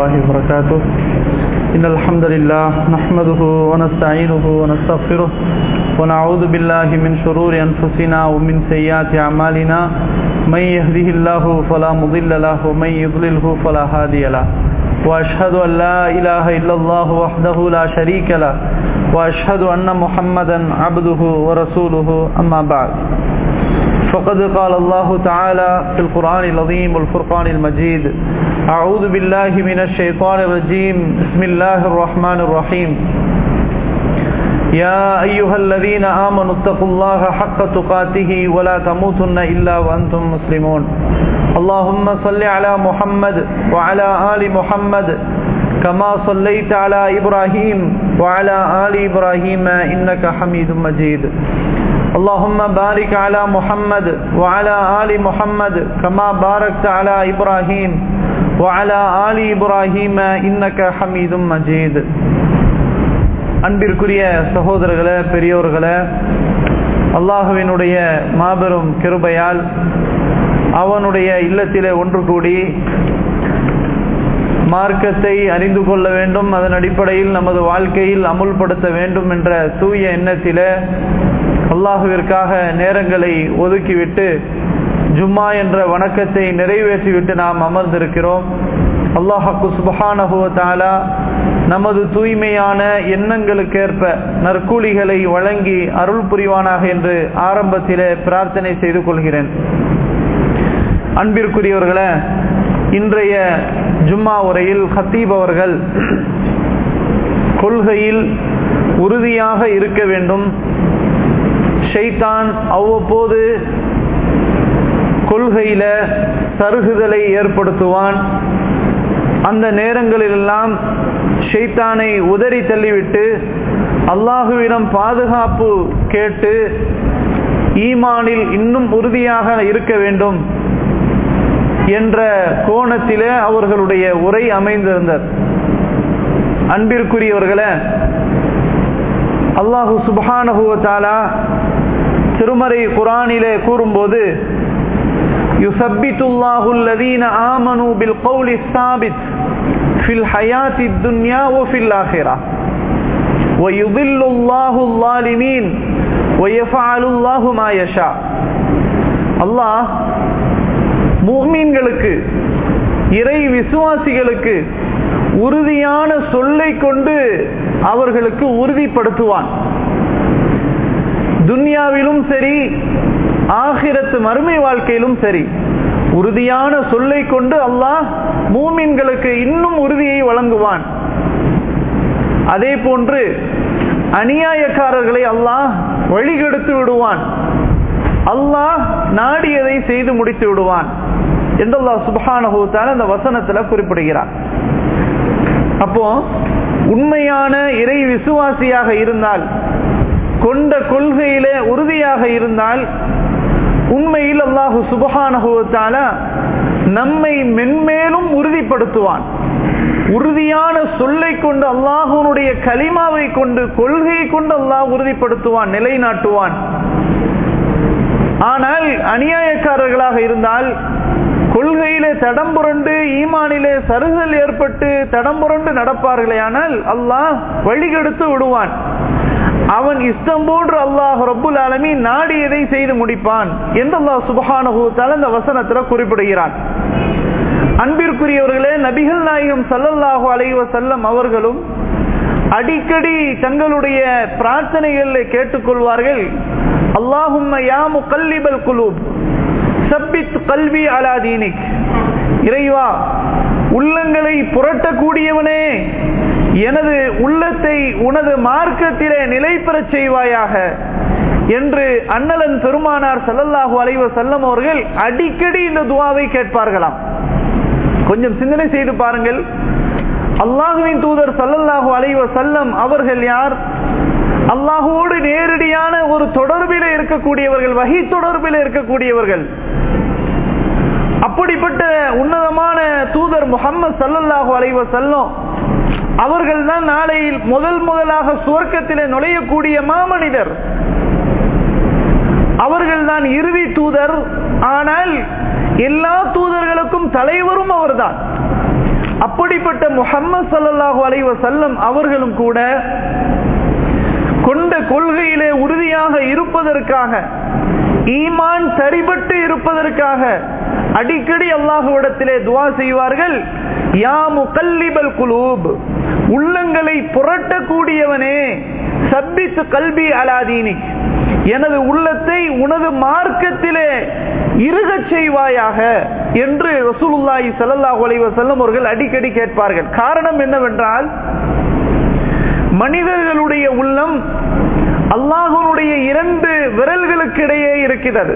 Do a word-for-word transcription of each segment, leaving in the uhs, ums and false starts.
الله وبركاته. إن الحمد لله نحمده ونستعينه ونستغفره ونعوذ بالله من شرور أنفسنا ومن سيئات أعمالنا من يهده الله فلا مضل له ومن يضلله فلا هادي له وأشهد أن لا إله إلا الله وحده لا شريك له وأشهد أن محمدا عبده ورسوله أما بعد فقد قال الله تعالى في القرآن العظيم والفرقان المجيد أعوذ بالله من الشيطان الرجيم بسم الله الرحمن الرحيم يا أيها الذين آمنوا اتقوا الله حق تقاته ولا تموتن إلا وأنتم مسلمون اللهم صل على محمد وعلى آل محمد كما صليت على إبراهيم وعلى آل إبراهيم إنك حميد مجيد اللهم بارك على محمد وعلى آل محمد كما باركت على إبراهيم وعلى آل إبراهيم إنك حميد مجيد. அன்பிற்குரிய சகோதரர்களே, பெரியோர்களே, அல்லாஹ்வினுடைய மாபெரும் கிருபையால் அவனுடைய இல்லத்திலே ஒன்று கூடி மார்க்கத்தை அறிந்து கொள்ள வேண்டும், அதன் அடிப்படையில் நமது வாழ்க்கையில் அமுல்படுத்த வேண்டும் என்ற தூய எண்ணத்திலே அல்லாஹுவிற்காக நேரங்களை ஒதுக்கிவிட்டு ஜும்மா என்ற வணக்கத்தை நிறைவேற்றிவிட்டு நாம் அமர்ந்திருக்கிறோம். அல்லாஹ்வுக்கு சுப்ஹானஹு வ தஆலா நமது தூய்மையான எண்ணங்களுக்கேற்ப நற்கூலிகளை வழங்கி அருள் புரிவானாக என்று ஆரம்பத்திலே பிரார்த்தனை செய்து கொள்கிறேன். அன்பிற்குரியவர்களே, இன்றைய ஜும்மா உரையில் ஹத்தீப் அவர்கள் கொள்கையில் உறுதியாக இருக்க வேண்டும், ஷைத்தான் அவ்வப்போது கொள்கையில சருகுதலை ஏற்படுத்துவான், அந்த நேரங்களிலெல்லாம் ஷைத்தானை உதறி தள்ளிவிட்டு அல்லாஹுவிடம் பாதுகாப்பு கேட்டு ஈமானில் இன்னும் உறுதியாக இருக்க வேண்டும் என்ற கோணத்திலே அவர்களுடைய உரை அமைந்திருந்தது. அன்பிற்குரியவர்களே, அல்லாஹு சுப்ஹானஹு வ தஆலா திருமறை குர்ஆனிலே கூறும்போது யுஸப்பித்துல்லாஹு அல்லதீன ஆமனூ பில் கௌலி ஸாபித் ஃபில் ஹயாத்தித் துன்யா வ ஃபில் ஆখিরাহ வ யுதில்லுல்லாஹு ஸாலிமீன் வ யஃஅலுல்லாஹு மா யஷா. அல்லாஹ் முஃமின்களுக்கு, இறை விசுவாசிகளுக்கு உறுதியான சொல்லை கொண்டு அவர்களுக்கு உறுதிப்படுத்துவான். துன்யாவிலும் சரி, ஆகிரத்து மறுமை வாழ்க்கையிலும் சரி, உறுதியான சொல்லை கொண்டு அல்லாஹ் மூமின்களுக்கு இன்னும் உறுதியை வழங்குவான். அதே போன்று அநியாயக்காரர்களை அல்லாஹ் வழிகெடுத்து விடுவான், அல்லாஹ் நாடியதை செய்து முடித்து விடுவான் என்று அல்லாஹ் சுப்ஹானஹு வ தஆலா இந்த வசனத்துல குறிப்பிடுகிறார். அப்போ உண்மையான இறை விசுவாசியாக இருந்தால், கொண்ட கொள்கையிலே உறுதியாக இருந்தால், உண்மையில் அல்லாஹு சுப்ஹானஹு வ தஆலா நம்மை மென்மேலும் உறுதிப்படுத்துவான். உறுதியான சொல்லை கொண்டு, அல்லாஹ்வுடைய கலிமாவை கொண்டு, கொள்கையை கொண்டு அல்லாஹ் உறுதிப்படுத்துவான், நிலைநாட்டுவான். ஆனால் அநியாயக்காரர்களாக இருந்தால், கொள்கையிலே தடம் புரண்டு, ஈமானிலே சருகல் ஏற்பட்டு தடம் புரண்டு நடப்பார்களே, ஆனால் அல்லாஹ் வழிகெடுத்து விடுவான். அவன் இஷ்டம் போன்று அல்லாஹ் ரப்புல் ஆலமீன் நாடியதை செய்து முடிப்பான் என்று அல்லாஹ் சுப்ஹானஹு வ தஆலா இந்த வசனத்தில் குறிப்பிடுகிறான். அன்பிற்குரியவர்களே, நபிகள் நாயகம் ஸல்லல்லாஹு அலைஹி வஸல்லம் அவர்களும் அடிக்கடி தங்களுடைய பிரார்த்தனைகளில் கேட்டுக்கொள்வார்கள், அல்லாஹும்ம யா முகல்லிபல் குலூப் சப்பித் கல்வி அலா தீனிக். இறைவா, உள்ளங்களை புரட்டக்கூடியவனே, எனது உள்ளத்தை உனது மார்க்கத்திலே நிலை பெறச் செய்வாயாக என்று அண்ணலன் பெருமானார் ஸல்லல்லாஹு அலைஹி வஸல்லம் அவர்கள் அடிக்கடி இந்த துஆவை கேட்பார்களாம். கொஞ்சம் சிந்தனை செய்து பாருங்கள், அல்லாஹ்வின் தூதர் ஸல்லல்லாஹு அலைஹி வஸல்லம் அவர்கள் யார்? அல்லாஹ்வோடு நேரடியான ஒரு தொடர்பில் இருக்கக்கூடியவர்கள், வஹி தொடர்பில் இருக்கக்கூடியவர்கள். அப்படிப்பட்ட உன்னதமான தூதர் முஹம்மது ஸல்லல்லாஹு அலைஹி வஸல்லம் அவர்கள் தான் நாளையில் முதல் முதலாக சுவர்க்கத்திலே நுழையக்கூடிய மாமனிதர். அவர்கள் தான் இறுதி தூதர். ஆனால் எல்லா தூதர்களுக்கும் தலைவரும் அவர்தான். அப்படிப்பட்ட முஹம்மது ஸல்லல்லாஹு அலைஹி வஸல்லம் அவர்களும் கூட கொண்ட கொள்கையிலே உறுதியாக இருப்பதற்காக, ஈமான் சரிபட்டு இருப்பதற்காக அடிக்கடி அல்லாஹ்விடத்திலே துஆ செய்வார்கள். யா முகல்லிபல் குலூப், உள்ளங்களை புரட்டக்கூடியவனே, சப்பித் கல்பி அலா தீனிக், எனது உள்ளத்தை உனது மார்க்கத்திலே இருகச் செய்வாயாக என்று ரசூலுல்லாஹி ஸல்லல்லாஹு அலைஹி வஸல்லம் அவர்கள் அடிக்கடி கேட்பார்கள். காரணம் என்னவென்றால், மனிதர்களுடைய உள்ளம் அல்லாஹ்வுடைய இரண்டு விரல்களுக்கு இடையே இருக்கிறது.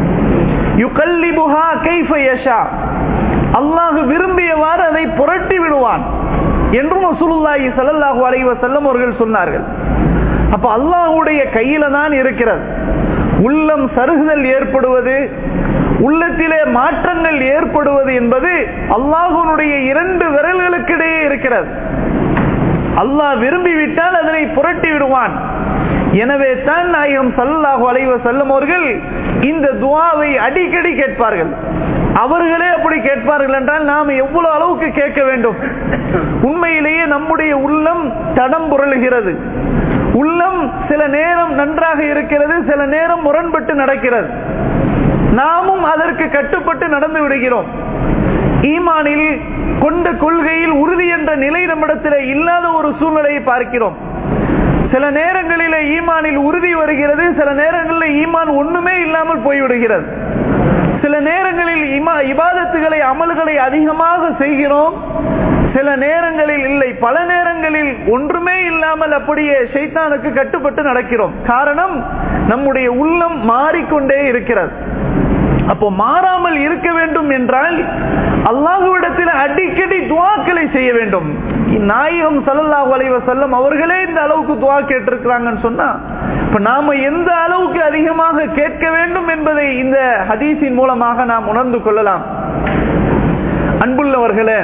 யுகல்லிபுஹா கைஃப யஷா, அல்லாஹ் விரும்பியவாறு அதை புரட்டி விடுவான் என்றும் ரசூலுல்லாஹி ஸல்லல்லாஹு அலைஹி வஸல்லம் அவர்கள் சொன்னார்கள். அப்ப அல்லாஹ்வுடைய கையில தான் இருக்கிறது. உள்ளம் சருகுதல் ஏற்படுவது, உள்ளத்திலே மாற்றங்கள் ஏற்படுவது என்பது அல்லாஹ்வுடைய இரண்டு விரல்களுக்கிடையே இருக்கிறது. அல்லாஹ் விரும்பிவிட்டால் அதனை புரட்டி விடுவான். எனவே தான் நாயகம் ஸல்லல்லாஹு அலைஹி வஸல்லம் அவர்கள் இந்த துஆவை அடிக்கடி கேட்பார்கள். அவர்களே அப்படி கேட்பார்கள் என்றால் நாம் எவ்வளவு அளவுக்கு கேட்க வேண்டும்? உண்மையிலேயே நம்முடைய உள்ளம் தடம் புரளுகிறது. உள்ளம் சில நேரம் நன்றாக இருக்கிறது, சில நேரம் முரண்பட்டு நடக்கிறது. நாமும் அதற்கு கட்டுப்பட்டு நடந்து விடுகிறோம். ஈமானில் கொண்ட கொள்கையில் உறுதி என்ற நிலை நம்மிடத்தில் இல்லாத ஒரு சூழ்நிலையை பார்க்கிறோம். சில நேரங்களில் ஈமானில் உறுதி வருகிறது, சில நேரங்களில் ஈமான் ஒண்ணுமே இல்லாமல் போய்விடுகிறது. சில நேரங்களில் இபாதத்துகளை அமல்களை அதிகமாக செய்கிறோம், சில நேரங்களில் இல்லை. பல நேரங்களில் ஒன்றுமே இல்லாமல் அப்படியே ஷைத்தானுக்கு கட்டுப்பட்டு நடக்கிறோம். காரணம், நம்முடைய உள்ளம் மாறிக்கொண்டே இருக்கிறது. அப்போ மாறாமல் இருக்க வேண்டும் என்றால் அல்லாஹ்விடத்தில் அடிக்கடி துஆக்களை செய்ய வேண்டும். நாயகம் ஸல்லல்லாஹு அலைஹி வஸல்லம் அவர்களே இந்த அளவுக்கு துஆ கேட்டிருக்கிறாங்கன்னு சொன்னா, இப்ப நாம எந்த அளவுக்கு அதிகமாக கேட்க வேண்டும் என்பதை இந்த ஹதீஸின் மூலமாக நாம் உணர்ந்து கொள்ளலாம். அன்புள்ளவர்களே,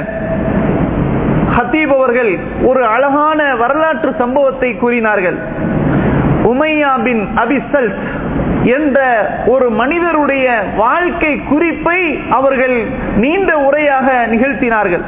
ஹத்தீப் அவர்கள் ஒரு அழகான வரலாற்று சம்பவத்தை கூறினார்கள். உமையா பின் அபி ஸல்த் என்ற ஒரு மனிதருடைய வாழ்க்கை குறிப்பை அவர்கள் நீண்ட உரையாக நிகழ்த்தினார்கள்.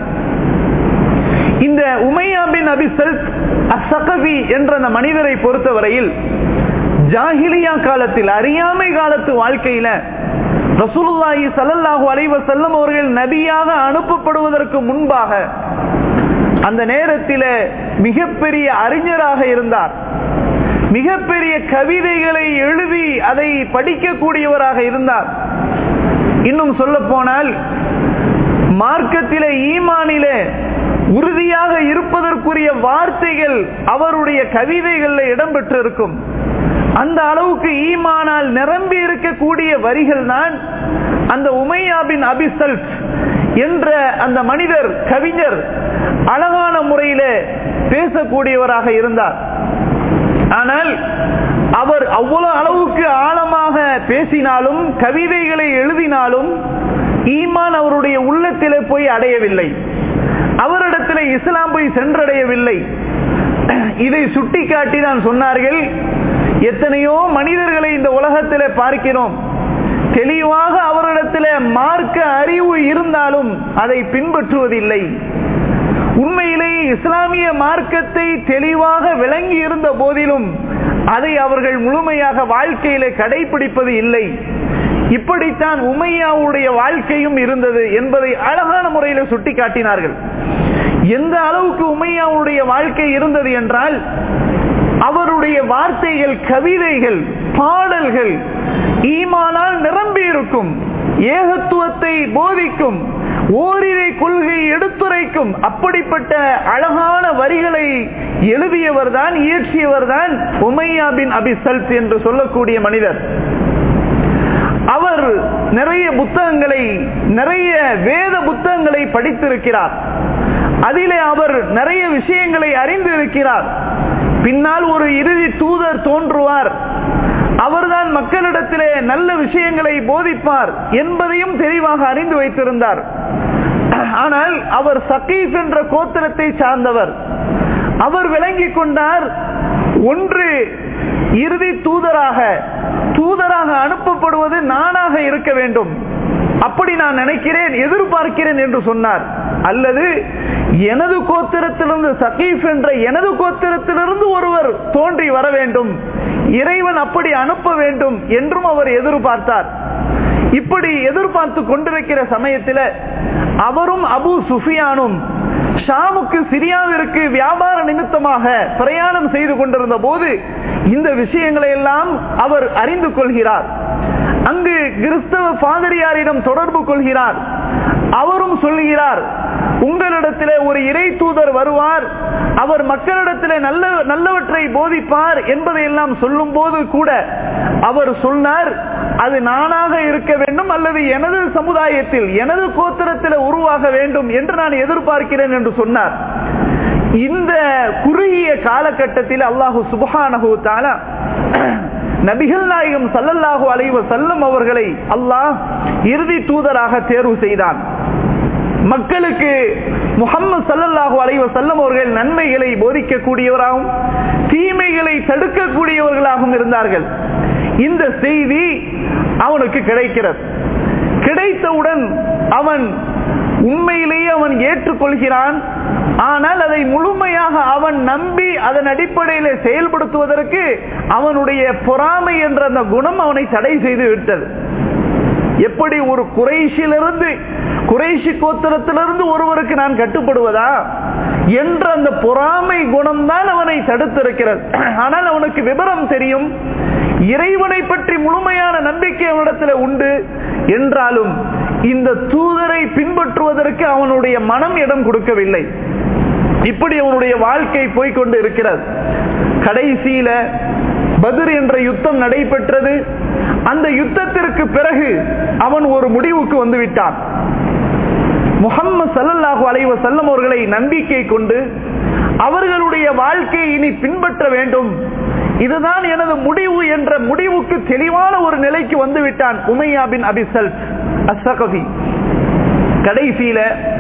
இந்த உமையா பின் அபி ஸல்த் அஸ்ஸகஃபி என்ற அந்த மனிதரை பொறுத்தவரையில் ஜாஹிலியா காலத்தில், அறியாமை காலத்து வாழ்க்கையில ரசூலுல்லாஹி ஸல்லல்லாஹு அலைஹி வஸல்லம் அவர்கள் நபியாக அனுப்பப்படுவதற்கு முன்பாக அந்த நேரத்தில் மிகப்பெரிய அறிஞராக இருந்தார். மிகப்பெரிய கவிதைகளை எழுதி அதை படிக்கக்கூடியவராக இருந்தார். இன்னும் சொல்ல போனால் மார்க்கத்திலே, ஈமானிலே உறுதியாக இருப்பதற்குரிய வார்த்தைகள் அவருடைய கவிதைகளில் இடம்பெற்றிருக்கும். அந்த அளவுக்கு ஈமானால் நிரம்பி இருக்கக்கூடிய வரிகள் தான் அந்த உமையா பின் அபி ஸல்த் என்ற அந்த மனிதர், கவிஞர் அழகான முறையிலே பேசக்கூடியவராக இருந்தார். ஆனால் அவர் அவ்வளவு அளவுக்கு ஆழமாக பேசினாலும், கவிதைகளை எழுதினாலும் ஈமான் அவருடைய உள்ளத்திலே போய் அடையவில்லை. அவரிடத்தில் இஸ்லாம் போய் சென்றடையவில்லை. இதை சுட்டிக்காட்டி தான் சொன்னார்கள், எத்தனையோ மனிதர்களை இந்த உலகத்திலே பார்க்கிறோம், தெளிவாக அவரிடத்தில் மார்க்க அறிவு இருந்தாலும் அதை பின்பற்றுவதில்லை. உண்மையிலேயே இஸ்லாமிய மார்க்கத்தை தெளிவாக விளங்கி இருந்த போதிலும் அதை அவர்கள் முழுமையாக வாழ்க்கையிலே கடைபிடிப்பது இல்லை. இப்படித்தான் உமையாவுடைய வாழ்க்கையும் இருந்தது என்பதை அழகான முறையில் சுட்டிக்காட்டினார்கள். எந்த அளவுக்கு உமையாவுடைய வாழ்க்கை இருந்தது என்றால், அவருடைய வார்த்தைகள், கவிதைகள், பாடல்கள் ஈமானால் நிரம்பி இருக்கும், ஏகத்துவத்தை போதிக்கும், ஓரிரை கொள்கை எடுத்துரைக்கும். அப்படிப்பட்ட அழகான வரிகளை எழுதியவர் தான், இயற்றியவர் தான் உமையா பின் அபி ஸல்த் என்று சொல்லக்கூடிய மனிதர். அவர் நிறைய புத்தகங்களை, நிறைய வேத புத்தகங்களை படித்திருக்கிறார். அதிலே அவர் நிறைய விஷயங்களை அறிந்து இருக்கிறார். பின்னால் ஒரு இறுதி தூதர் தோன்றுவார், அவர்தான் மக்களிடத்திலே நல்ல விஷயங்களை போதிப்பார் என்பதையும் தெளிவாக அறிந்து வைத்திருந்தார். ஆனால் அவர் சகீஃப் என்ற கோத்திரத்தை சார்ந்தவர். அவர் விளங்கிக் கொண்டார், ஒன்று இறுதி தூதராக தூதராக அனுப்பப்படுவது நானாக இருக்க வேண்டும், அப்படி நான் நினைக்கிறேன், எதிர்பார்க்கிறேன் என்று சொன்னார். அல்லது எனது கோத்திரத்திலிருந்து, சகீஃப் என்ற எனது கோத்திரத்திலிருந்து ஒருவர் தோன்றி வர வேண்டும், இறைவன் அப்படி அனுப்ப வேண்டும் என்றும் அவர் எதிர்பார்த்தார். இப்படி எதிர்பார்த்து கொண்டிருக்கிற சமயத்தில் அவரும் அபூ சுஃபியானும் ஷாமுக்கு, சிரியாவிற்கு வியாபார நிமித்தமாக பிரயாணம் செய்து கொண்டிருந்த போது இந்த விஷயங்களை எல்லாம் அவர் அறிந்து கொள்கிறார். அங்கு கிறிஸ்தவ பாதிரியாரிடம் தொடர்பு கொள்கிறார். அவரும் சொல்கிறார், உங்களிடத்திலே ஒரு இறை தூதர் வருவார், அவர் மக்களிடத்திலே நல்ல நல்லவற்றை போதிப்பார் என்பதை எல்லாம் சொல்லும் போது கூட அவர் சொன்னார், அது நானாக இருக்க வேண்டும் அல்லது எனது சமுதாயத்தில் எனது கோத்திரத்தில் உருவாக வேண்டும் என்று நான் எதிர்பார்க்கிறேன் என்று சொன்னார். இந்த குறுகிய காலகட்டத்தில் அல்லாஹு சுப்ஹானஹு வ தஆலா நபிகள் நாயகம் ஸல்லல்லாஹு அலைஹி வஸல்லம் அவர்களை அல்லாஹ் இறுதி தூதராக தேர்வு செய்தான். மக்களுக்கு முஹம்மது ஸல்லல்லாஹு அலைஹி வஸல்லம் அவர்கள் நன்மைகளை போதிக்கக்கூடியவராகவும் தீமைகளை தடுக்கக்கூடியவர்களாகவும் இருந்தார்கள். இந்த செய்தி அவனுக்கு கிடைக்கிறது. கிடைத்தவுடன் அவன் உண்மையிலேயே அவன் ஏற்றுக்கொள்கிறான். ஆனால் அதை முழுமையாக அவன் நம்பி அதன் அடிப்படையில் செயல்படுத்துவதற்கு அவனுடைய பொறாமை என்ற அந்த குணம் அவனை தடை செய்து விட்டது. எப்படி ஒரு குறைஷிலிருந்து, குறைஷி கோத்திரத்திலிருந்து ஒருவருக்கு நான் கட்டுப்படுவதா என்ற அந்த பொறாமை குணம்தான் அவனை தடுத்திருக்கிறது. ஆனால் அவனுக்கு விவரம் தெரியும், இறைவனை பற்றி முழுமையான நம்பிக்கை அவனிடத்தில் உண்டு. என்றாலும் இந்த தூதரை பின்பற்றுவதற்கு அவனுடைய மனம் இடம் கொடுக்கவில்லை. இப்படி அவனுடைய வாழ்க்கை போய்கொண்டு இருக்கிறது. கடைசியில பத்ர் என்ற யுத்தம் நடைபெற்றது. அந்த யுத்தத்திற்கு பிறகு அவன் ஒரு முடிவுக்கு வந்து விட்டான். முஹம்மது ஸல்லல்லாஹு அலைஹி வஸல்லம் அவர்களை நம்பிக்கை கொண்டு அவர்களுடைய வாழ்க்கையை இனி பின்பற்ற வேண்டும், இதுதான் எனது முடிவு என்ற முடிவுக்கு தெளிவான ஒரு நிலைக்கு வந்து விட்டான் உமையா பின் அபி ஸல்ஃப் அஸ்-ஸகஃபி. கடைசியில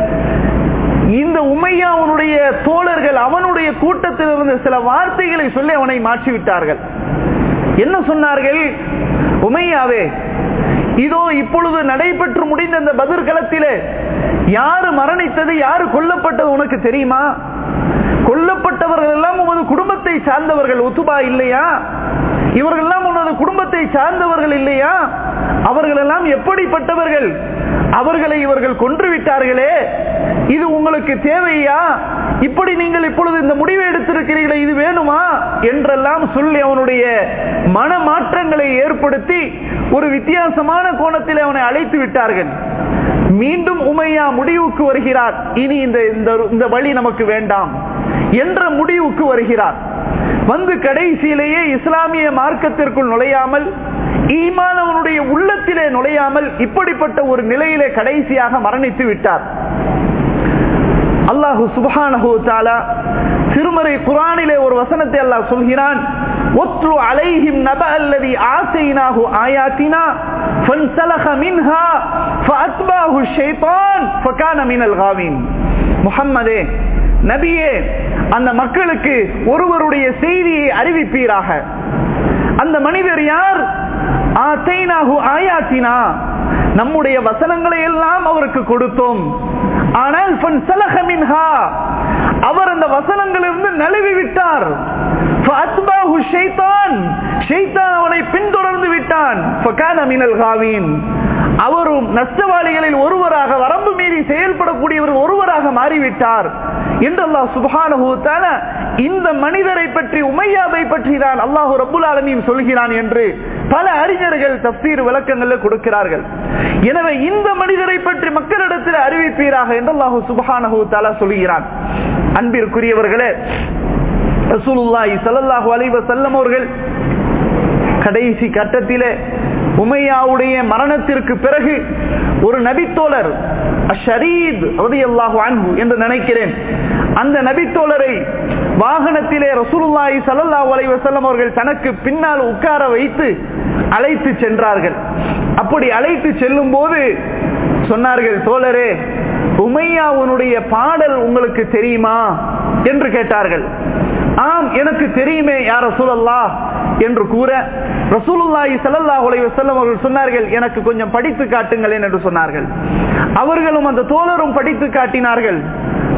இந்த உமையாவுடைய தோழர்கள் அவனுடைய கூட்டத்தில் இருந்து சில வார்த்தைகளை சொல்லி அவனை மாற்றிவிட்டார்கள். என்ன சொன்னார்கள்? உமையாவே, இதோ இப்பொழுது நடைபெற்று முடிந்த இந்த பத்ர் களத்திலே யாரு மரணித்தது, யாரு கொல்லப்பட்டது உனக்கு தெரியுமா? கொல்லப்பட்டவர்கள் எல்லாம் உமது குடும்பத்தை சார்ந்தவர்கள், உத்துபா இல்லையா? இவர்கள் எல்லாம் உனது குடும்பத்தை சார்ந்தவர்கள் இல்லையா? அவர்கள் எல்லாம் எப்படிப்பட்டவர்கள்? அவர்களை இவர்கள் கொன்று விட்டார்களே, இது உங்களுக்கு தேவையா? இப்படி நீங்கள் இப்பொழுது இந்த முடிவை எடுத்திருக்கிறீர்களே, இது வேணுமா என்றெல்லாம் சொல்லி அவனுடைய மன மாற்றங்களை ஏற்படுத்தி ஒரு வித்தியாசமான கோணத்தில் அவனை அழைத்து விட்டார்கள். மீண்டும் உமையா முடிவுக்கு வருகிறார், இனி இந்த இந்த வழி நமக்கு வேண்டாம் என்ற முடிவுக்கு வருகிறார். வந்து கடைசியிலேயே இஸ்லாமிய மார்க்கத்திற்குள் நுழையாமல், ஈமான் அவனுடைய உள்ளத்திலே நுழையாமல் இப்படிப்பட்ட ஒரு நிலையிலே கடைசியாக மரணித்து விட்டார். அல்லாஹு சுப்ஹானஹு வ தஆலா திருமறை குர்ஆனிலே ஒரு வசனத்தை அல்லாஹ் சொல்கிறான், வத்லு அலைஹிம் நபஅல்லதி ஆதைனாஹு ஆயாத்தினா ஃபன்ஸலக மின்ஹா ஃபஅத்பாஹு ஷைத்தான் ஃபகான மினல் காவின். முஹம்மதே, நபியே, அந்த மக்களுக்கு ஒருவருடைய செய்தியை அறிவிப்பீராக. அந்த மனிதர் யார்? ஆதைனாஹு ஆயாத்தினா, நம்முடைய வசனங்களை எல்லாம் அவருக்கு கொடுத்தோம். ஆனால் ஃபன்ஸலக மின்ஹா, அவர் அந்த வசனங்களிலிருந்து நழுவி விட்டார். ஃபஅத்பாஹு ஷைத்தான், ஷைத்தான் அவனை பின்தொடர்ந்து விட்டான். ஃபகான மினல் காவின், அவரும் நஷ்டவாளிகளில் ஒருவராக, வரம்பு மீறி செயல்படக்கூடியவர் ஒருவராக மாறிவிட்டார் என்று அல்லாஹ் சுப்ஹானஹு வ தஆலா இந்த மனிதரை பற்றி, உமையாவை பற்றி தான் அல்லாஹ் ரப்புல் ஆலமீன் சொல்கிறான் என்று பல அறிஞர்கள் தஃப்சீர் விளக்கங்களில் கொடுக்கிறார்கள். எனவே இந்த மனிதரை பற்றி மக்களிடத்தில் அறிவிப்பீராக என்று அல்லாஹ் சுப்ஹானஹு வ தஆலா சொல்கிறான். அன்பிற்குரியவர்களே, ரசூலுல்லாஹி ஸல்லல்லாஹு அலைஹி வஸல்லம் அவர்கள் கடைசி கட்டத்திலே உமையாவுடைய மரணத்திற்கு பிறகு ஒரு நபித்தோழர் அஷ்ஷரீத் ரலியல்லாஹு அன்ஹு என்று நினைக்கிறேன், அந்த நபித்தோழரை வாகனத்திலே ரசூலுல்லாஹி ஸல்லல்லாஹு அலைஹி வஸல்லம் அவர்கள் தனக்கு பின்னால் உட்கார வைத்து அழைத்து சென்றார்கள். அப்படி அழைத்து செல்லும் போது சொன்னார்கள், தோழரே, உமையாவுடைய பாடல் உங்களுக்கு தெரியுமா என்று கேட்டார்கள். ஆம், எனக்கு தெரியுமே யா ரசூலல்லாஹ் என்று கூற, ரசூலுல்லாஹி ஸல்லல்லாஹு அலைஹி வஸல்லம் அவர்கள் சொன்னார்கள், எனக்கு கொஞ்சம் படித்து காட்டுங்கள் என்று சொன்னார்கள். அவர்களும் அந்த தோழரும் படித்து காட்டினார்கள்.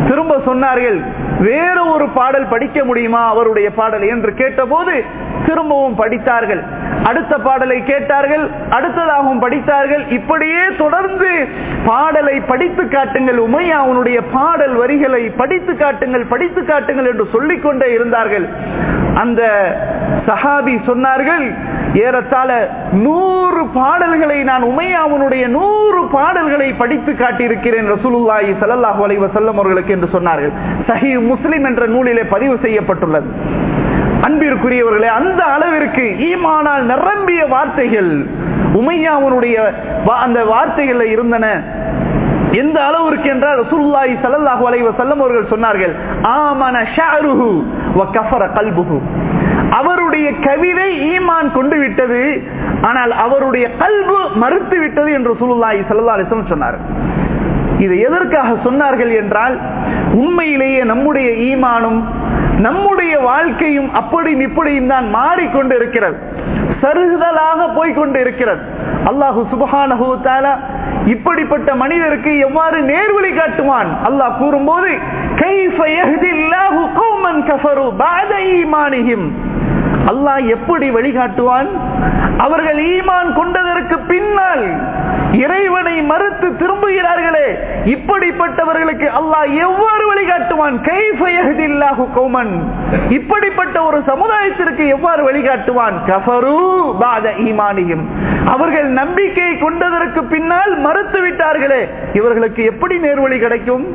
திரும்ப சொன்னார்கள், வேற ஒரு பாடல் படிக்க முடியுமா அவருடைய பாடல் என்று கேட்டபோது திரும்பவும் படித்தார்கள். அடுத்த பாடலை கேட்டார்கள், அடுத்ததாகவும் படித்தார்கள். இப்படியே தொடர்ந்து பாடலை படித்து காட்டுங்கள், உமையா அவனுடைய பாடல் வரிகளை படித்து காட்டுங்கள் படித்து காட்டுங்கள் என்று சொல்லிக்கொண்டே இருந்தார்கள். அந்த சஹாபி சொன்னார்கள், ஏறத்தாழ நூறு பாடல்களை நான் உமையாவுடைய நூறு பாடல்களை படித்து காட்டியிருக்கிறேன் ரசூலுல்லாஹி ஸல்லல்லாஹு அலைஹி வஸல்லம் அவர்களுக்கு என்று சொன்னார்கள். சஹீஹ் முஸ்லிம் என்ற நூலிலே பதிவு செய்யப்பட்டுள்ளது. அன்பிற்குரியவர்களே, அந்த அளவிற்கு ஈமானால் நிரம்பிய வார்த்தைகள் உமையாவுடைய அந்த வார்த்தைகள் இருந்தன. எந்த அளவிற்கு என்றால் ரசூலுல்லாஹி ஸல்லல்லாஹு அலைஹி வஸல்லம் அவர்கள் சொன்னார்கள், ஆமன ஷஅருஹு வ கஃபர கல்புஹு. அவருடைய கவிதை ஈமான் கொண்டு விட்டது, ஆனால் அவருடைய கல்பு மறுத்து விட்டது என்று ரசூலுல்லாஹி ஸல்லல்லாஹு அலைஹி வஸல்லம் சொன்னார். இது எதற்காக சொன்னார்கள் என்றால், உண்மையிலேயே நம்முடைய ஈமானும் நம்முடைய வாழ்க்கையும் அப்படி இப்படியும் தான் மாறிக்கொண்டு இருக்கிறது, சருகுதலாக போய்கொண்டு இருக்கிறது. அல்லாஹு சுப்ஹானஹு வ தஆலா இப்படிப்பட்ட மனிதருக்கு எவ்வாறு நேர்வழி காட்டுவான் அல்லாஹ் கூறும்போது, கைஃப யஹ்தில்லாஹு கௌமன் கஃபரு பஅத ஈமானிஹிம். அல்லாஹ் எப்படி வழிகாட்டுவான்? அவர்கள் ஈமான் கொண்டதற்கு பின்னால் இறைவனை மறுத்து திரும்புகிறார்களே, இப்படிப்பட்டவர்களுக்கு அல்லாஹ் எவ்வாறு வழிகாட்டுவான்? கைஃப யஹ்தில்லாஹு கௌமன், இப்படிப்பட்ட ஒரு சமுதாயத்திற்கு எவ்வாறு வழிகாட்டுவான்? கஃபரு பஅத ஈமானிஹிம், அவர்கள் நம்பிக்கை கொண்டதற்கு பின்னால் மறுத்து விட்டார்களே, இவர்களுக்கு எப்படி நேர்வழி கிடைக்கும்?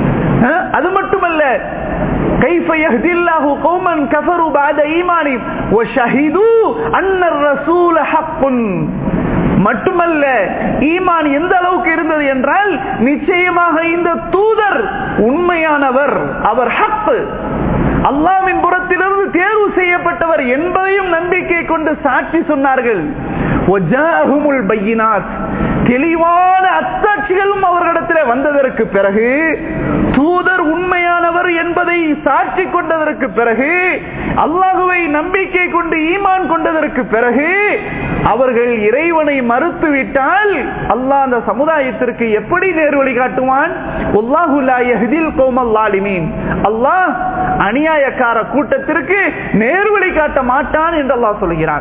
அது மட்டுமல்ல, கைஃப யஹ்தில்லாஹு கௌமன் கஃபரு பஅத ஈமானிஹிம் வ ஷஹீது அன்னர் ரசூல ஹக்குன். மட்டுமல்ல, ஈமான் எந்த அளவுக்கு இருந்தது என்றால், நிச்சயமாக இந்த தூதர் உண்மையானவர், அவர் ஹக், அல்லாஹ்வின் புறத்திலிருந்து தேர்வு செய்யப்பட்டவர் என்பதையும் நம்பிக்கை கொண்டு சாட்சி சொன்னார்கள். வஜாஹுமுல் பையினாத், தெளிவான அத்தாட்சிகளும் அவர்களிடத்தில் வந்ததற்கு பிறகு, தூதர் உண்மையானவர் என்பதை சாட்சி கொண்டதற்கு பிறகு, அல்லாஹுவை நம்பிக்கை கொண்டு ஈமான் கொண்டதற்கு பிறகு அவர்கள் இறைவனை மறுத்துவிட்டால் அல்லாஹ் அந்த சமுதாயத்திற்கு எப்படி நேர்வழி காட்டுவான்? வல்லாஹு லா யஹ்தில் கௌமல் ஸாலிமீன், அல்லாஹ் அநியாயக்கார கூட்டத்திற்கு நேர்வழி காட்ட மாட்டான் என்று அல்லாஹ் சொல்கிறான்.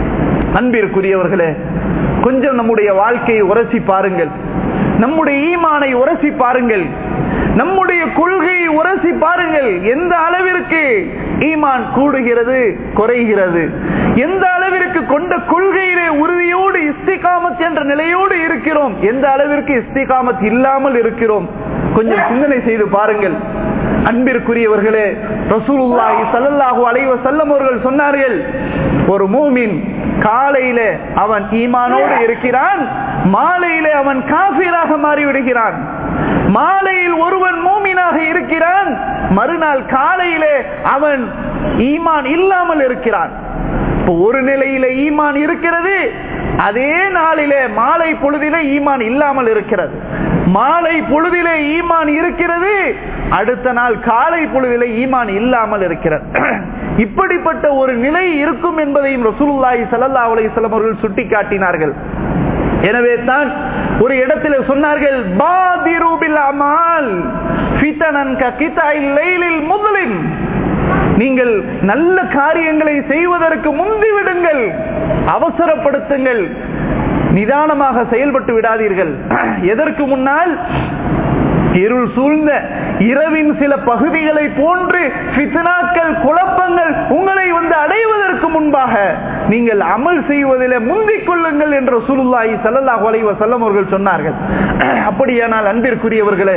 அன்பிற்குரியவர்களே, கொஞ்சம் நம்முடைய வாழ்க்கையை உரசி பாருங்கள், நம்முடைய ஈமானை உரசி பாருங்கள், நம்முடைய கொள்கையை உரசி பாருங்கள். எந்த அளவிற்கு ஈமான் கூடுகிறது, குறைகிறது, எந்த அளவிற்கு கொண்ட கொள்கையிலே உறுதியோடு இஸ்திகாமத் என்ற நிலையோடு இருக்கிறோம், எந்த அளவிற்கு இஸ்திகாமத் இல்லாமல் இருக்கிறோம், கொஞ்சம் சிந்தனை செய்து பாருங்கள். அன்பிற்குரியவர்களே, ரசூலுல்லாஹி ஸல்லல்லாஹு அலைஹி வஸல்லம் அவர்கள் சொன்னார்கள், ஒரு மூமின் காலையிலே அவன் ஈமானோடு இருக்கிறான், மாலையிலே அவன் காஃபிராக மாறிவிடுகிறான். மாலையில் ஒருவன் மூமினாக இருக்கிறான், மறுநாள் காலையிலே அவன் ஈமான் இல்லாமல் இருக்கிறான். ஒரு நிலையிலே ஈமான் இருக்கிறது, அதே நாளிலே மாலை பொழுதிலே ஈமான் இல்லாமல் இருக்கிறது. மாலை பொழுதிலே ஈமான் இருக்கிறது, அடுத்த நாள் காலை பொழுதிலே ஈமான் இல்லாமல் இருக்கிறது. இப்படிப்பட்ட ஒரு நிலை இருக்கும் என்பதையும் ரசூலுல்லாஹி ஸல்லல்லாஹு அலைஹி வஸல்லம் அவர்கள் சுட்டிக்காட்டினார்கள். எனவே தான் ஒரு இடத்தில் சொன்னார்கள், பாதிரு பில் அமால் ஃபிதனன் ககிதாயில் லைலில் முஸ்லிம், நீங்கள் நல்ல காரியங்களை செய்வதற்கு முந்திவிடுங்கள், அவசரப்படுத்துங்கள், நிதானமாக செயல்பட்டு விடாதீர்கள். எதற்கு முன்னால்? இருள் சூழ்ந்த இரவின் சில பகுதிகளை போன்று ஃபித்னாக்கள், குழப்பங்கள் உங்களை வந்து அடைவதற்கு முன்பாக நீங்கள் அமல் செய்வதிலே முந்திக் கொள்ளுங்கள் என்று ரசூலுல்லாஹி ஸல்லல்லாஹு அலைஹி வஸல்லம் அவர்கள் சொன்னார்கள். அப்படியானால் அன்பிற்குரியவர்களே,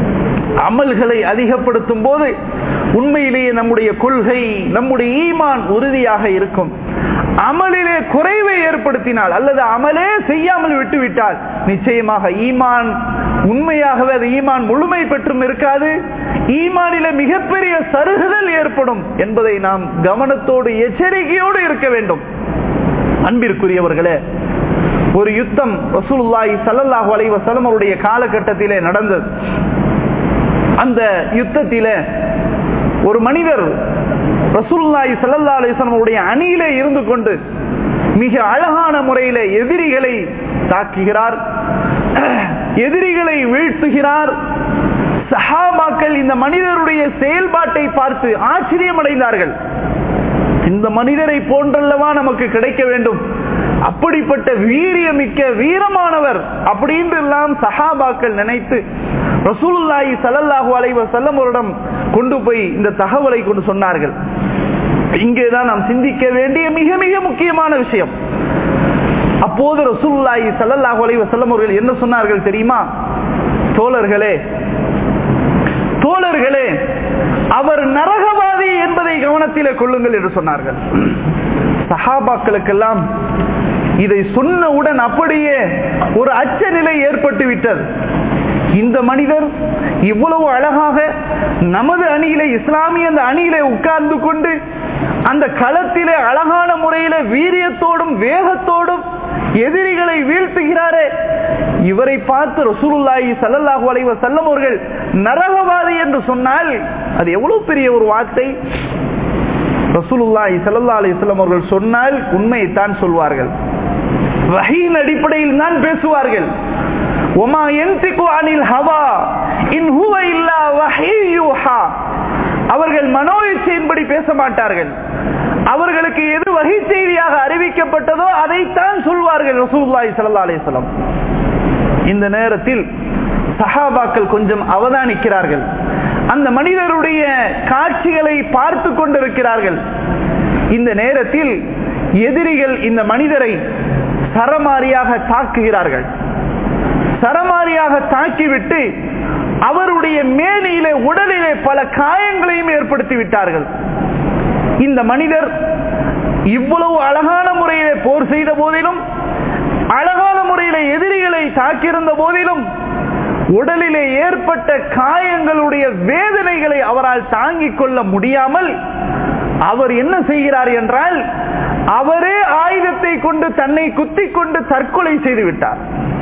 அமல்களை அதிகப்படுத்தும் போது உண்மையிலேயே நம்முடைய கொள்கை, நம்முடைய ஈமான் உறுதியாக இருக்கும். அமலிலே குறைவை ஏற்படுத்தினால் அல்லது அமலே செய்யாமல் விட்டுவிட்டால் நிச்சயமாக ஈமான் உண்மையாகவே அது ஈமான் முழுமை பெற்றும் இருக்காது, ஈமானிலே மிகப்பெரிய சருகுதல் ஏற்படும் என்பதை நாம் கவனத்தோடு எச்சரிக்கையோடு இருக்க வேண்டும். அன்பிற்குரியவர்களே, ஒரு யுத்தம் ரசூலுல்லாஹி ஸல்லல்லாஹு அலைஹி வஸல்லம் அவருடைய காலகட்டத்திலே நடந்தது. அந்த யுத்தத்திலே ஒரு மனிதர் ரசூலுல்லாஹி ஸல்லல்லாஹு அலைஹி வஸல்லம் அவருடைய அணியிலே இருந்து கொண்டு மிக அழகான முறையிலே எதிரிகளை தாக்குகிறார், எதிரிகளை வீழ்த்துகிறார், சஹாபாக்கள் இந்த மனிதருடைய செயல்பாட்டை பார்த்து ஆச்சரியம் அடைந்தார்கள். இந்த மனிதரை போன்றல்லவா நமக்கு கிடைக்க வேண்டும், அப்படிப்பட்ட வீரியமிக்க வீரமானவர் அப்படின்னு எல்லாம் சஹாபாக்கள் நினைத்து ரசூலுல்லாஹி ஸல்லல்லாஹு அலைஹி வஸல்லம் அவரிடம் கொண்டு போய் இந்த தகவலை கொண்டு சொன்னார்கள். இங்கேதான் நாம் சிந்திக்க வேண்டிய மிக மிக முக்கியமான விஷயம். அப்போது ரசூலுல்லாஹி ஸல்லல்லாஹு அலைஹி வஸல்லம் அவர்கள் என்ன சொன்னார்கள் தெரியுமா? தோழர்களே தோழர்களே அவர் நரகவாதி என்பதை கவனத்திலே கொள்ளுங்கள் என்று சொன்னார்கள். சஹாபாக்களுக்கெல்லாம் இதை சொன்னவுடன் அப்படியே ஒரு அச்ச நிலை ஏற்பட்டு விட்டது. இந்த மனிதர் இவ்வளவு அழகாக நமது அணியிலே, இஸ்லாமிய அந்த அணியிலே உட்கார்ந்து கொண்டு அந்த களத்திலே அழகான முறையில வீரியத்தோடும் வேகத்தோடும் எதிரிகளை வீழ்த்துகிறாரே, இவரை பார்த்து ரசூலுல்லாஹி ஸல்லல்லாஹு அலைஹி வஸல்லம் அவர்கள் நரகவாதி என்று சொன்னால் அது எவ்வளவு பெரிய ஒரு வார்த்தை. ரசூலுல்லாஹி ஸல்லல்லாஹு அலைஹி வஸல்லம் அவர்கள் சொன்னால் உண்மையை தான் சொல்வார்கள், வஹீயின் அடிப்படையில் தான் பேசுவார்கள். வமா யன்திகு அனில் ஹவா இன் ஹுவ இல்லா வஹீ யூஹா. அவர்கள் மனோ இச்சையின்படி பேச மாட்டார்கள். அவர்களுக்கு எது வஹீ செய்தியாக அறிவிக்கப்பட்டதோ அதைத்தான் சொல்வார்கள் ரசூலுல்லாஹி ஸல்லல்லாஹு அலைஹி வஸல்லம். இந்த நேரத்தில் சஹாபாக்கள் கொஞ்சம் அவதானிக்கிறார்கள். அந்த மனிதருடைய காட்சிகளை பார்த்து கொண்டிருக்கிறார்கள். இந்த நேரத்தில் எதிரிகள் இந்த மனிதரை சரமாரியாக தாக்குகிறார்கள். சரமாரியாக தாக்கிவிட்டு அவருடைய மேனியிலே, உடலிலே பல காயங்களையும் ஏற்படுத்தி விட்டார்கள். இந்த மனிதர் இவ்வளவு அழகான முறையிலே போர் செய்த போதிலும், அழகான முறையிலே எதிரிகளை தாக்கியிருந்த போதிலும், உடலிலே ஏற்பட்ட காயங்களுடைய வேதனைகளை அவரால் தாங்கிக் கொள்ள முடியாமல் அவர் என்ன செய்கிறார் என்றால், அவரே ஆயுதத்தை கொண்டு தன்னை குத்திக் கொண்டு தற்கொலை செய்து விட்டார்.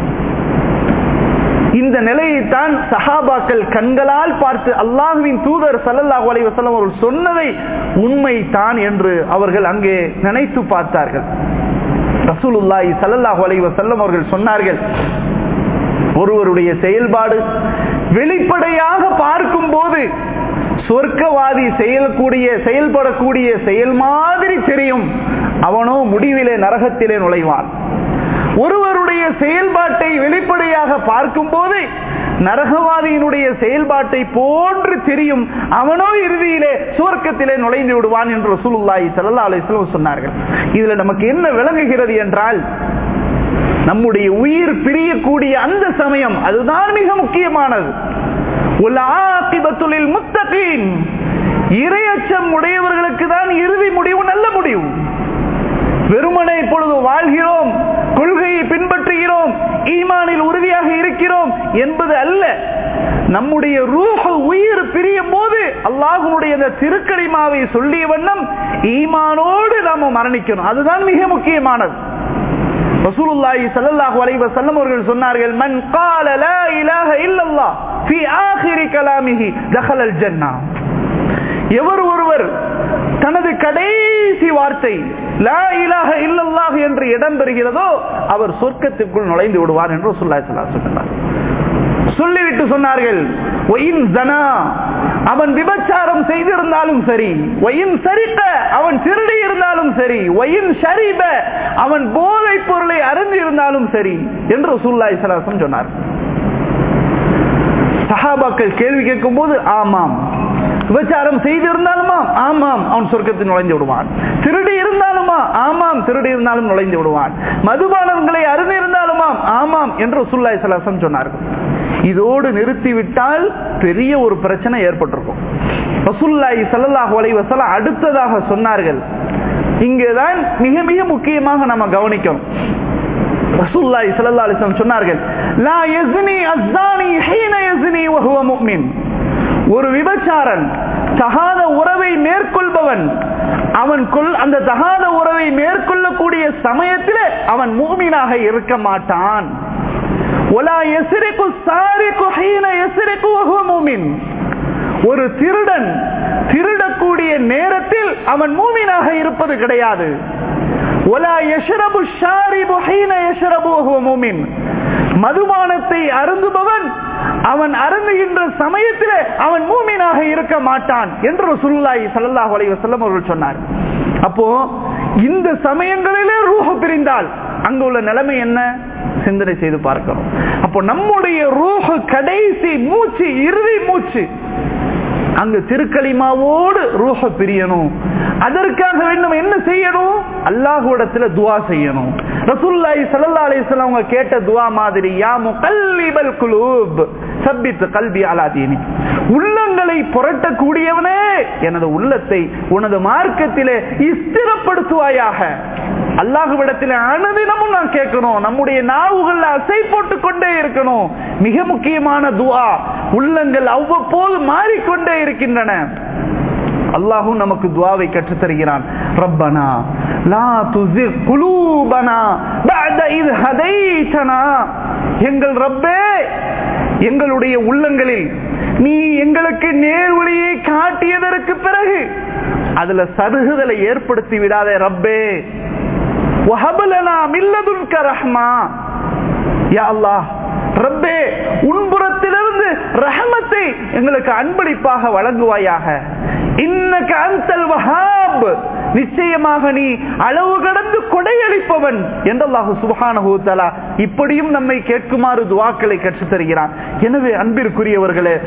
இந்த நிலையைத்தான் சஹாபாக்கள் கண்களால் பார்த்து அல்லாஹ்வின் தூதர் ஸல்லல்லாஹு அலைஹி வஸல்லம் அவர்கள் சொன்னதை உண்மைதான் என்று அவர்கள் அங்கே நினைத்து பார்த்தார்கள். ரசூலுல்லாஹி ஸல்லல்லாஹு அலைஹி வஸல்லம் அவர்கள் சொன்னார்கள், ஒருவருடைய செயல்பாடு வெளிப்படையாக பார்க்கும் போது சொர்க்கவாதி செயல்கூடிய செயல்படக்கூடிய செயல் மாதிரி தெரியும், அவனோ முடிவிலே நரகத்திலே நுழைவான். ஒருவருடைய செயல்பாட்டை வெளிப்படையாக பார்க்கும் போது நரகவாதியினுடைய செயல்பாட்டை போன்று தெரியும், அவனோ இறுதியிலே சுவர்க்கத்திலே நுழைந்து விடுவான் என்று ரசூலுல்லாஹி ஸல்லல்லாஹு அலைஹி வஸல்லம் சொன்னார்கள். இதுல நமக்கு என்ன விளங்குகிறது என்றால், நம்முடைய உயிர் பிரியக்கூடிய அந்த சமயம் அதுதான் மிக முக்கியமானது. முத்தகீன், இறையச்சம் உடையவர்களுக்கு தான் இறுதி முடிவு நல்ல முடிவு. வெறுமனே இப்பொழுது வாழ்கிறோம், கொள்கையை பின்பற்றுகிறோம், ஈமானில் உறுதியாக இருக்கிறோம் என்பது அல்ல. நம்முடைய ரூஹ் உயிர் பிரியும் போது அல்லாஹ்வுடைய அந்த திருக்கலிமாவை சொல்லிய வண்ணம் ஈமானோடு நாம மரணிக்கணும். அதுதான் மிக முக்கியமானது. ரசூலுல்லாஹி ஸல்லல்லாஹு அலைஹி வஸல்லம் அவர்கள் சொன்னார்கள், மன் قال لا اله الا الله في اخر كلامه دخل الجنه. எவர் ஒருவர் தனது கடைசி வார்த்தை லா இலாஹ இல்லல்லாஹ் என்று இடம் பெறுகிறதோ அவர் சொர்க்கத்துக்குள் நுழைந்து விடுவார் என்று ரசூலுல்லாஹி ஸல்லல்லாஹு அலைஹி வஸல்லம் சொன்னார். சொல்லிவிட்டு சொன்னார்கள், ஒயின் ஜனா, அவன் விபச்சாரம் செய்திருந்தாலும் சரி, ஒயின் சரித்த, அவன் திருடி இருந்தாலும் சரி, ஒயின் ஷரிப, அவன் போதைப் பொருளை அருந்தி இருந்தாலும் சரி என்று ரசூலுல்லாஹி ஸல்லல்லாஹு அலைஹி வஸல்லம் சொன்னார். சஹாபாக்கள் கேள்வி கேட்கும் போது, ஆமாம், விபச்சாரம் செய்திருந்தாலுமா, ஆமாம், அவன் சொர்க்கத்தில் நுழைந்து விடுவான். திருடி இருந்தாலுமா, ஆமாம், திருடி இருந்தாலும் நுழைந்து விடுவான். மதுபானங்களை அருந்தி இருந்தாலுமா, ஆமாம் என்று ரசூலுல்லாஹி ஸல்லல்லாஹு அலைஹி வஸல்லம் சொன்னார்கள். இதோடு நிறுத்திவிட்டால் பெரிய ஒரு பிரச்சனை ஏற்பட்டிருக்கும். ரசூலுல்லாஹி ஸல்லல்லாஹு அலைஹி வஸல்லம் அடுத்ததாக சொன்னார்கள், இங்கேதான் மிக மிக முக்கியமாக நாம கவனிக்கணும். ரசூலுல்லாஹி ஸல்லல்லாஹு அலைஹி வஸல்லம் சொன்னார்கள், லா யஸ்னி அஸ்ஸானி ஹீன யஸ்னி வஹுவ முஃமின். ஒரு விபச்சாரன், தகாத உறவை மேற்கொள்பவன், அவன் அந்த தகாத உறவை மேற்கொள்ளக்கூடிய சமயத்தில் அவன் முஃமினாக இருக்க மாட்டான். ஒரு திருடன் திருடக்கூடிய நேரத்தில் அவன் மூமினாக இருப்பது கிடையாது. மதுபானத்தை அருந்துபவன் அவன் அருந்துகின்ற சமயத்திலே அவன் மூமினாக இருக்க மாட்டான் என்று ரசூலுல்லாஹி ஸல்லல்லாஹு அலைஹி வஸல்லம் அவர்கள் சொன்னார். அப்போ இந்த சமயங்களிலே ரூஹ் பிரிந்தால் அங்க உள்ள நிலைமை என்ன சிந்தனை செய்து பார்க்கிறோம். அப்போ நம்முடைய ரூஹ் கடைசி மூச்சு, இறுதி மூச்சு, அங்கு திருக்கலிமாவோடு ரூஹ பிரியணும். அதற்காக வேண்டும் என்ன செய்யணும்? அல்லாஹ்விடத்துல துஆ செய்யணும். ரசூலுல்லாஹி ஸல்லல்லாஹு அலைஹி வஸல்லம் அவங்க கேட்ட துஆ மாதிரி, யா முகல்லிபல் குலூப் சப்பித் கல்பி அலா தீனிக், உள்ளங்களை புரட்டக்கூடியவனே எனது உள்ளத்தை உனது மார்க்கத்திலே ஸ்திரப்படுத்துவாயாக. அல்லாஹ்விடத்தில் அனுதினமும் நான் கேட்கணும். நம்முடைய நாவுகள் அசை போட்டுக் கொண்டே இருக்கணும். மிக முக்கியமான துஆ. உள்ளங்கள் அவ்வப்போது மாறிக்கொண்டே இருக்கின்றன. அல்லாஹ்வும் நமக்கு துஆவை கற்றுத் தருகிறான். ரப்பனா லா துஸிக் குலூபனா பஅத இத் ஹதைதனா, எங்கள் ரப்பே, எங்களுடைய உள்ளங்களில் நீ எங்களுக்கு நேர்வழியை காட்டியதற்கு பிறகு அதுல சருகுதலை ஏற்படுத்தி விடாதே ரப்பே. வஹபலனா மில்லதுன்க ரஹ்மா, யா அல்லாஹ் ரப்பே, உன்புறத்திலிருந்து ரஹமத்தை எங்களுக்கு அன்பளிப்பாக வழங்குவாயாக. இன்னக அன்தல் வஹாப், நிச்சயமாக நீ அளவு கடந்து கொடையளிப்பவன் என்று அல்லாஹ் சுப்ஹானஹு வ தஆலா இப்படியும் நம்மை கேட்குமாறு துஆக்களை கற்றுத் தருகிறான். எனவே அன்பிற்குரியவர்களே,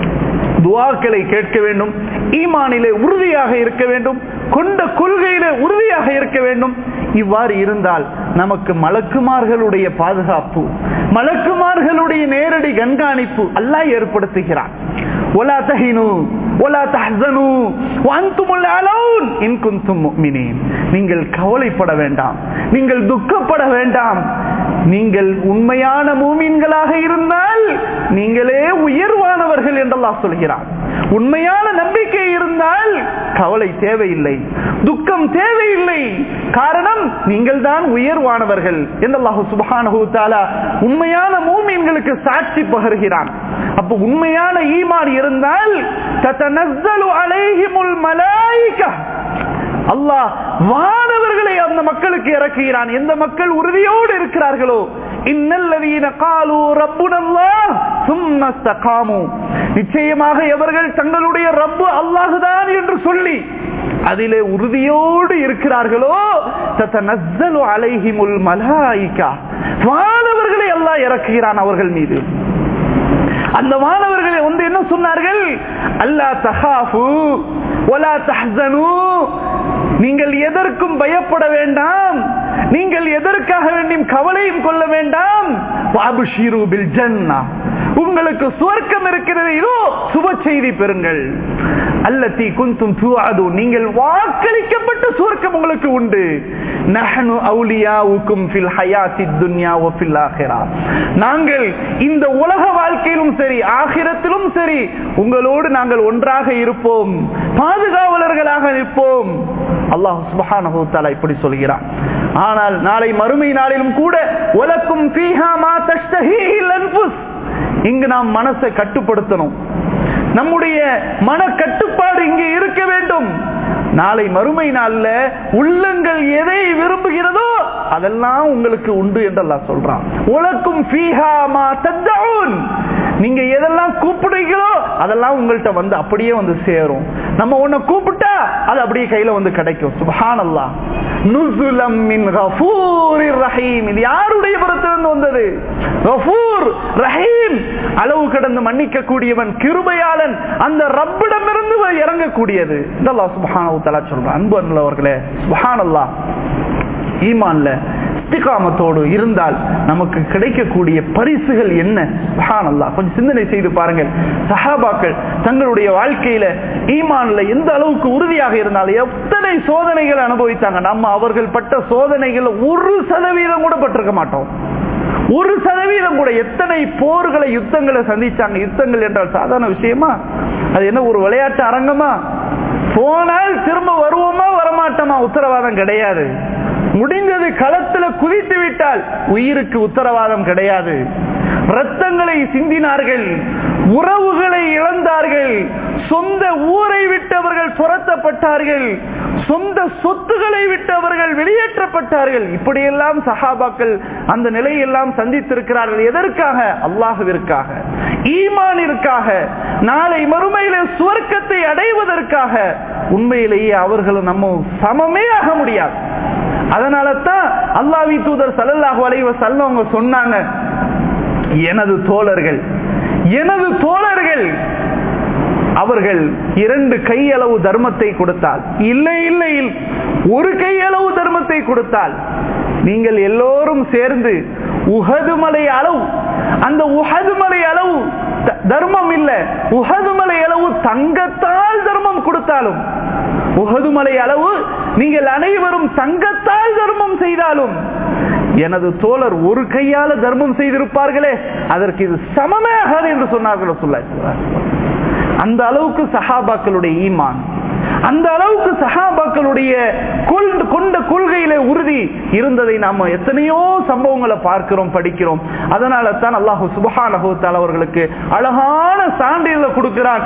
துஆக்களை கேட்க வேண்டும், ஈமானிலே உறுதியாக இருக்க வேண்டும், கொண்ட கொள்கையிலே உறுதியாக இருக்க வேண்டும். இவ்வாறு இருந்தால் நமக்கு மலக்குமார்களுடைய பாதுகாப்பு, மலக்குமார்களுடைய நேரடி கண்காணிப்பு அல்லாஹ் ஏற்படுத்துகிறான். ولا تهنوا ولا تحزنوا وانتم الاعلون ان كنتم مؤمنين, நீங்கள் கவலைப்பட வேண்டாம், நீங்கள் துக்கப்பட வேண்டாம். நீங்கள் உண்மையான மூமின்களாக இருந்தால் நீங்களே உயர்வானவர்கள் என்று அல்லாஹ் சொல்கிறான். உண்மையான நம்பிக்கை இருந்தால் கவலை தேவையில்லை, துக்கம் தேவையில்லை. காரணம், நீங்கள் தான் உயர்வானவர்கள் என்று அல்லாஹ் சுப்ஹானஹு வ தஆலா உண்மையான மூமின்களுக்கு சாட்சி பகர்கிறான். அப்ப உண்மையான ஈமான் இருந்தால் ததனஸ்ஸலு அலைஹிமுல் மலாயிகா, அல்லாஹ் வானவர்களை அந்த மக்களுக்கு இறக்குகிறான். எந்த மக்கள் உறுதியோடு இருக்கிறார்களோ, இன்னல்லதீன காலு ரப்புனல்லாஹ் சும்ம இஸ்தகாமு, நிச்சயமாக எவர்கள் தங்களுடைய ரப்பு அல்லாஹ்தான் என்று சொல்லி அதிலே உறுதியோடு இருக்கிறார்களோ, ததனஸ்ஸலு அலைஹிமுல் மலாயிகா, வானவர்களை அல்லாஹ் இறக்குகிறான் அவர்கள் மீது. அந்த மாணவர்களை வந்து என்ன சொன்னார்கள்? அல்லா தகாஃபு வலா தஹ்ஸனு, நீங்கள் எதற்கும் பயப்பட வேண்டாம், நீங்கள் எதற்காக வேண்டியும் கவலையும் கொள்ள வேண்டாம். வஅப்ஷிரு பில் ஜன்னah, உங்களுக்கு சுவர்க்கம் இருக்கிறது, இதோ சுப செய்தி பெறுங்கள். அல்லதி குன்தும் துஅது, நீங்கள் வாக்களிக்கப்பட்ட சுவர்க்கம் உங்களுக்கு உண்டு. நஹ்னு அவுலியாவுக்கும் ஃபில் ஹயாத்தித் துன்யா வ ஃபில் ஆখিরাহ, நாங்கள் இந்த உலக வாழ்க்கையிலும் சரி ஆகிரத்திலும் சரி உங்களோடு நாங்கள் ஒன்றாக இருப்போம், பாதுகாவலர்களாக இருப்போம். அல்லாஹ் சுப்ஹானஹு வ தஆலா இப்படி சொல்கிறான். ஆனால் நாளை மறுமை நாளிலும் கூட வலக்கும் ஃபீஹா மா தஷ்தஹீல் அன்ஃபுஸ், இங்கு நாம் மனசை கட்டுப்படுத்தணும். நம்முடைய மன கட்டுப்பாடு இங்கே இருக்க வேண்டும். நாளை மறுமை நாள்ல உள்ளங்கள் எதை விரும்புகிறதோ அதெல்லாம் உங்களுக்கு உண்டு என்று அல்லாஹ் சொல்றான். உலக்கும் ஃபீஹா மா தத்ஊன், நீங்க எதெல்லாம் கூப்பிடுறீங்களோ அதெல்லாம் உங்கள்கிட்ட வந்து அப்படியே வந்து சேரும். நம்ம உன்னை கூப்பிட்டா அது அப்படியே கையில வந்து கிடைக்கும். சுப்ஹானல்லாஹ். நுஸுலம் மின் கஃபூரிர் ரஹீம், இது யாருடைய புறத்திலிருந்து வந்தது? கஃபூர் ரஹீம், அளவு கடந்து மன்னிக்க கூடியவன், கிருபையாளன், அந்த ரப்பிடமிருந்து இறங்கக்கூடியது. அல்லாஹ் சுப்ஹானஹு வ தஆலா சொல்றான். அன்பு உள்ளவர்களே, சுப்ஹானல்லாஹ், ஈமான்ல இஸ்திகாமத்தோடு இருந்தால் நமக்கு கிடைக்கக்கூடிய பரிசுகள் என்ன? சுப்ஹானல்லாஹ், கொஞ்சம் சிந்தனை செய்து பாருங்கள். சஹாபாக்கள் தங்களுடைய வாழ்க்கையில ஈமான்ல எந்த அளவுக்கு உறுதியாக இருந்தாலும் எத்தனை சோதனைகளை அனுபவித்தாங்க. நம்ம அவர்கள் பட்ட சோதனைகள் ஒரு சதவீதம் கூட பட்டிருக்க மாட்டோம். ஒரு சதவீதம் கூட. எத்தனை போர்களை, யுத்தங்களை சந்திச்சாங்க. யுத்தங்கள் என்றால் சாதாரண விஷயமா? அது என்ன ஒரு விளையாட்டு அரங்கமா? போனால் திரும்ப வருவோமா வரமாட்டோமா உத்தரவாதம் கிடையாது. முடிந்தது களத்துல குதித்து விட்டால் உயிருக்கு உத்தரவாதம் கிடையாது. ரத்தங்களை சிந்தினார்கள், உறவுகளை இழந்தார்கள், சொந்த ஊரை விட்டவர்கள் துரத்தப்பட்டார்கள், சொந்த சொத்துக்களை விட்டவர்கள் வெளியேற்றப்பட்டார்கள். இப்படியெல்லாம் சஹாபாக்கள் அந்த நிலையெல்லாம் சந்தித்திருக்கிறார்கள். எதற்காக? அல்லாஹ்விற்காக. ஈமானிற்காக, நாளை மறுமையிலே சுவர்க்கத்தை அடைவதற்காக உண்மையிலேயே அவர்களும் நம்ம சமமே ஆக முடியாது. அதனால தான் அல்லாஹ்வின் தூதர் ஸல்லல்லாஹு அலைஹி வஸல்லம் அவங்க சொன்னாங்க, எனது தோழர்கள் எனது தோழர்கள் அவர்கள் இரண்டு கையளவு தர்மத்தை கொடுத்தால், இல்லை இல்லை ஒரு கையளவு தர்மத்தை கொடுத்தால், நீங்கள் எல்லோரும் சேர்ந்து உஹது மலை அளவு, அந்த உஹது மலை அளவு தர்மம் இல்ல, உஹது மலை அளவு தங்கத்தால் தர்மம் கொடுத்தாலும், உஹது மலை அளவு நீங்கள் அனைவரும் தங்கத்தால் தர்மம் செய்தாலும், எனது தோழர் ஒரு கையால தர்மம் செய்திருப்பார்களே அதற்கு இது சமமே ஆகாது என்று சொன்னார்கள் சொல்ல. அந்த அளவுக்கு சஹாபாக்களுடைய ஈமான், அந்த அளவுக்கு சஹாபாக்களுடைய கொண்ட கொள்கையில உறுதி இருந்ததை நாம எத்தனையோ சம்பவங்களை பார்க்கிறோம், படிக்கிறோம். அதனால தான் அல்லாஹ் சுப்ஹானஹு வ தஆலா அவர்களுக்கு அழகான சான்றிதழ் கொடுக்கிறான்,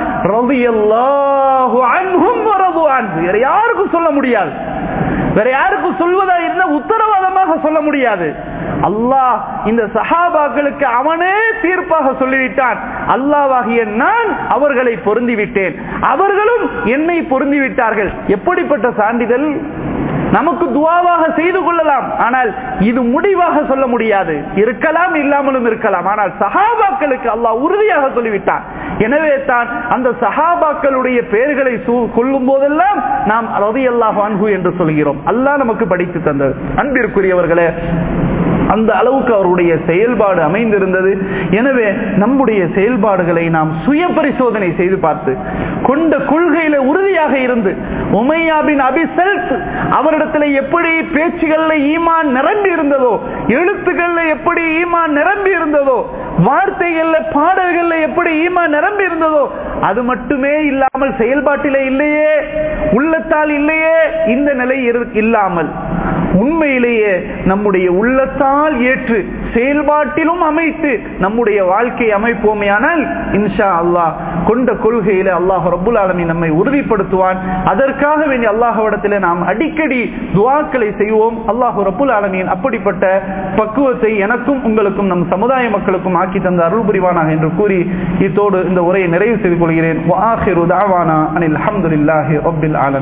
ரலியல்லாஹு அன்ஹும் வ ரது அன்ஹு. வேற யாருக்கும் சொல்ல முடியாது, வேற யாருக்கும் சொல்வதா இருந்தா உத்தரவாதமாக சொல்ல முடியாது. அல்லாஹ் இந்த சஹாபாக்களுக்கு அவனே தீர்ப்பாக சொல்லிவிட்டான், அல்லாஹ்வாகிய நான் அவர்களை பொருந்தி விட்டேன், அவர்களும் என்னை பொருந்தி விட்டார்கள். எப்படிப்பட்ட சான்றிதழ்! நமக்கு துஆவாக செய்து கொள்ளலாம், ஆனால் இது முடிவாக சொல்ல முடியாது. இருக்கலாம், இல்லாமலும் இருக்கலாம். ஆனால் சஹாபாக்களுக்கு அல்லாஹ் உறுதியாக சொல்லிவிட்டான். எனவே தான் அந்த சஹாபாக்களுடைய பெயர்களை கொள்ளும் போதெல்லாம் நாம் ரலியல்லாஹு அன்ஹு என்று சொல்கிறோம். அல்லாஹ் நமக்கு படித்து தந்தது. அன்பிற்குரியவர்களே, அந்த அளவுக்கு அவருடைய செயல்பாடு அமைந்திருந்தது. எனவே நம்முடைய செயல்பாடுகளை நாம் சுய பரிசோதனை செய்து பார்த்து கொண்ட கொள்கையில உறுதியாக இருந்து, உமையா பின் அபி சல்த் அவரிடத்துல எப்படி பேச்சுகள்ல ஈமான் நிரம்பி இருந்ததோ, எழுத்துக்கள்ல எப்படி ஈமான் நிரம்பி இருந்ததோ, வார்த்தைகள்ல பாடல்கள்ல எப்படி ஈமான் நிரம்பி இருந்ததோ, அது மட்டுமே இல்லாமல் செயல்பாட்டிலே இல்லையே, உள்ளத்தால் இல்லையே, இந்த நிலை இல்லாமல் உண்மையிலேயே நம்முடைய உள்ளத்தால் ஏற்று செயல்பாட்டிலும் அமைத்து நம்முடைய வாழ்க்கை அமைப்போமையானால் இன்ஷா அல்லாஹ் கொண்ட கொள்கையில அல்லாஹ் ரப்புல் ஆலமீன் நம்மை உறுதிப்படுத்துவான். அதற்காக வேண்டிய அல்லாஹ்விடத்திலே நாம் அடிக்கடி துஆக்களை செய்வோம். அல்லாஹ் ரப்புல் ஆலமீன் அப்படிப்பட்ட பக்குவத்தை எனக்கும் உங்களுக்கும் நம் சமுதாய மக்களுக்கும் ஆக்கி தந்த அருள் புரிவானாக என்று கூறி இத்தோடு இந்த உரையை நிறைவு செய்து கொள்கிறேன். வஆகிரு தஅவானா அனில் ஹம்துலில்லாஹி ரப்பில் ஆலமீன்.